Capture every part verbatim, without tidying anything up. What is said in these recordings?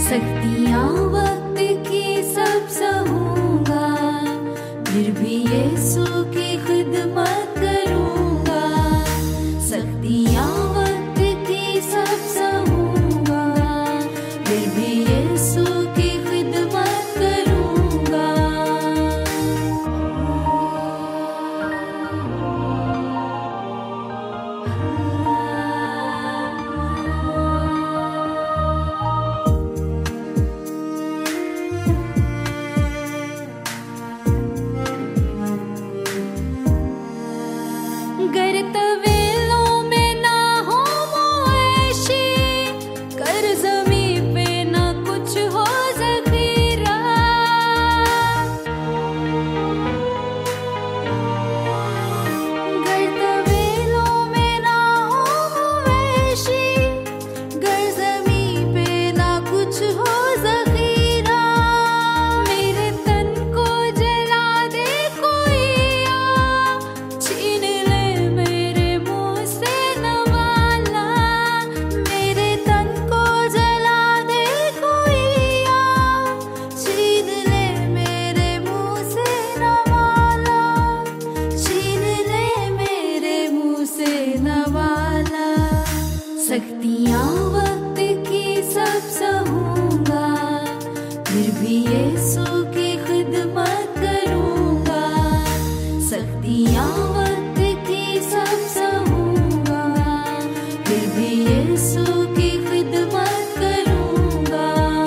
सख्तियाँ वक्त की सब सहूँगा, फिर भी यीशु की खिदमत करूँगा। सख्तियाँ वक्त की सब सहूँगा, फिर भी यीशु की खिदमत करूँगा। गर तवेलों में ना हो मुआशी, कर ज़मीं पे ना कुछ हो ज़ख़ीरा। गर तवेलों में ना हो मुआशी, गर ज़मीं पे ना कुछ हो ज़ख़ीरा। मेरे तन को जला दे कोई आ, छीन ले मेरे मुँह से नवाला। मेरे तन को जला दे कोई आ, छीन ले मेरे मुँह से नवाला। छीन ले मेरे मुँह से नवाला। सख्तियाँ वक्त की सब सहूँगा, फिर भी यीशु की खिदमत करूँगा। सख्तियाँ वक्त की सब सहूँगा, फिर भी यीशु की खिदमत करूँगा।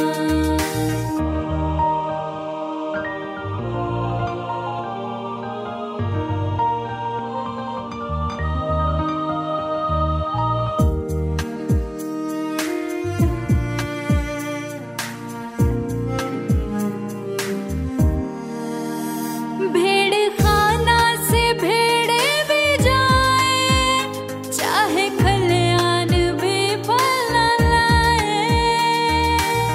भेड़ खाना से भेड़े भी जाए, चाहे खलियान भी फल न लाए।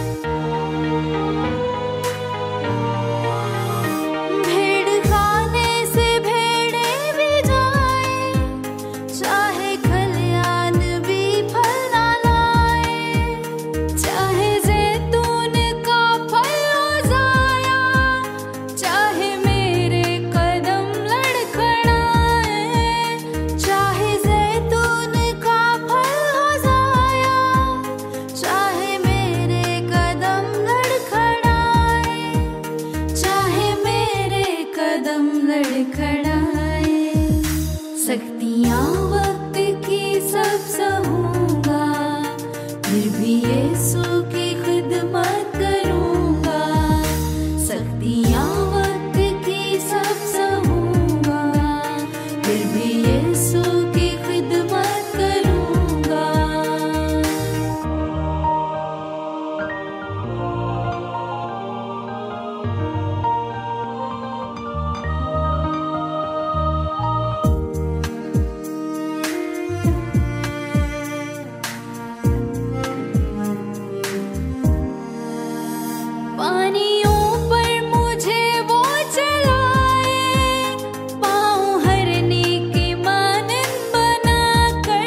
भेड़ खाने से भेड़े भी जाए, चाहे खलियान भी फल न लाए। चाहे जैतून का फल हो जाया, चाहे मेरे कदम लड़खड़ाए। चाहे जैतून का फल हो जाया, चाहे मेरे कदम लड़खड़ाए। चाहे मेरे कदम लड़खड़ाए। सख्तियाँ वक्त की सब सहूँगा, फिर भी यीशु की खिदमत करूँगा। सख्तियाँ वक्त की सब सहूँगा, फिर भी यीशु की खिदमत करूँगा। पानियों पर मुझे वो चलाए, पाँव हरनी की मानंद बनाकर।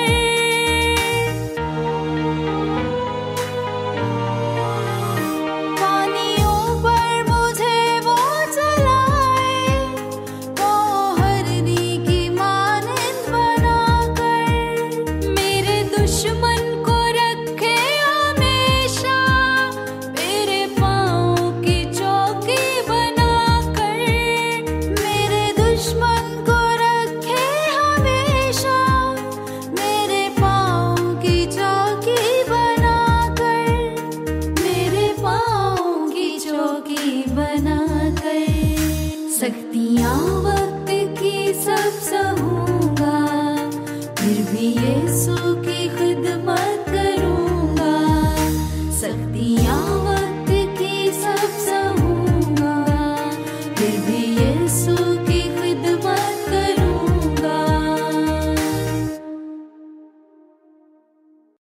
पानियों पर मुझे वो चलाए, पाँव हरनी की मानंद बनाकर। मेरे दुश्मन को रखे हमेशा, मेरे पाँव की चौकी बनाकर। मेरे दुश्मन को रखे हमेशा, मेरे पाँव की चौकी बनाकर। मेरे पाँव की चौकी बनाकर। सख्तियाँ वक्त की सब सहूँगा, फिर भी यीशु की खिदमत करूँगा। सख्तियाँ